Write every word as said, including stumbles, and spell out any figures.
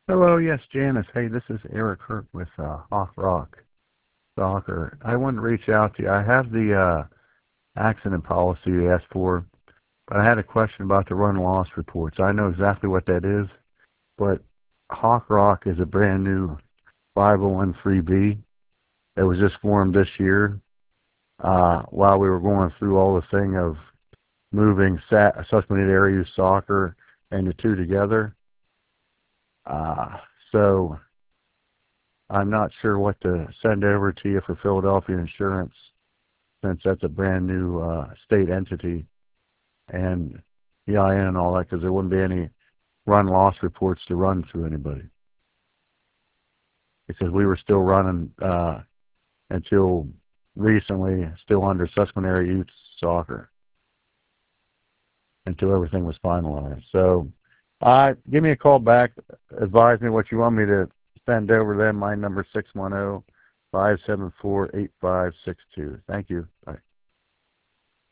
Hello, yes, Janice. Hey, this is Eric Hurt with uh, Hawk Rock Soccer. I wanted to reach out to you. I have the uh, accident policy you asked for, but I had a question about the run loss reports. I know exactly what that is, but Hawk Rock is a brand new five oh one three B that was just formed this year uh, while we were going through all the thing of moving Sa- Susquehanna Area Soccer and the two together. Uh, so I'm not sure what to send over to you for Philadelphia Insurance since that's a brand new uh, state entity and E I N and all that, because there wouldn't be any run loss reports to run to anybody because we were still running uh, until recently still under Susquehanna Youth Soccer until everything was finalized. So uh, give me a call back. Advise me what you want me to send over them. My number six one zero, five seven four, eight five six two. Thank you. Bye.